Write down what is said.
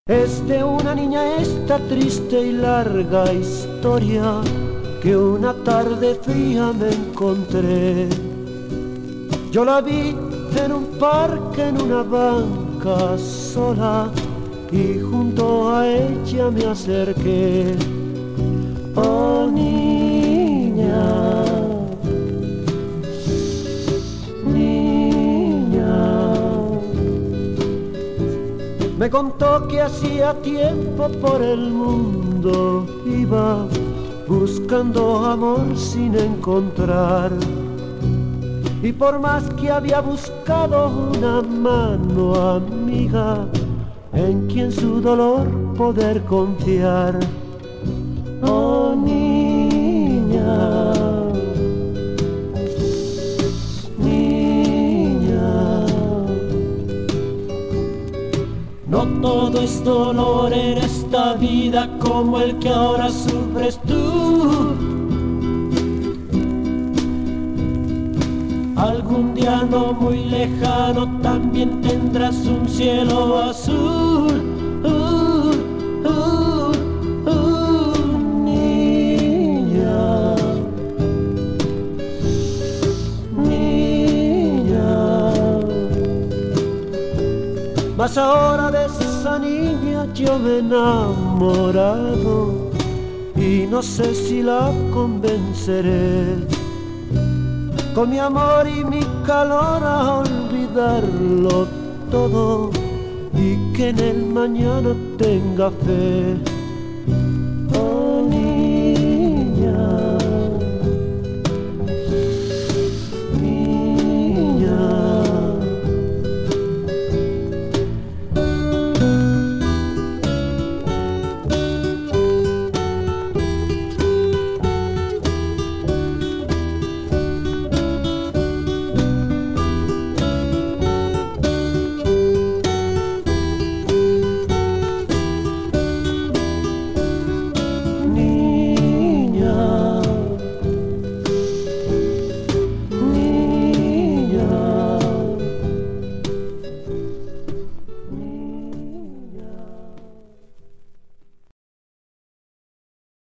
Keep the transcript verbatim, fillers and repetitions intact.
Es de una niña esta triste y larga historia que una tarde fría me encontré. Yo la vi en un parque, en una banca sola, y junto a ella me acerqué. Oh, niña, niña. Me contó que hacía tiempo por el mundo iba buscando amor sin encontrar. Y por más que había buscado una mano amiga en quien su dolor poder confiar. Oh, niña, niña. No todo es dolor en esta vida como el que ahora sufres tú. Algún día no muy lejano también tendrás un cielo azul. Uh, uh, uh, niña, niña. Mas ahora de esa niña yo me he enamorado y no sé si la convenceré con mi amor y mi calor a olvidarlo todo y que en el mañana tenga fe.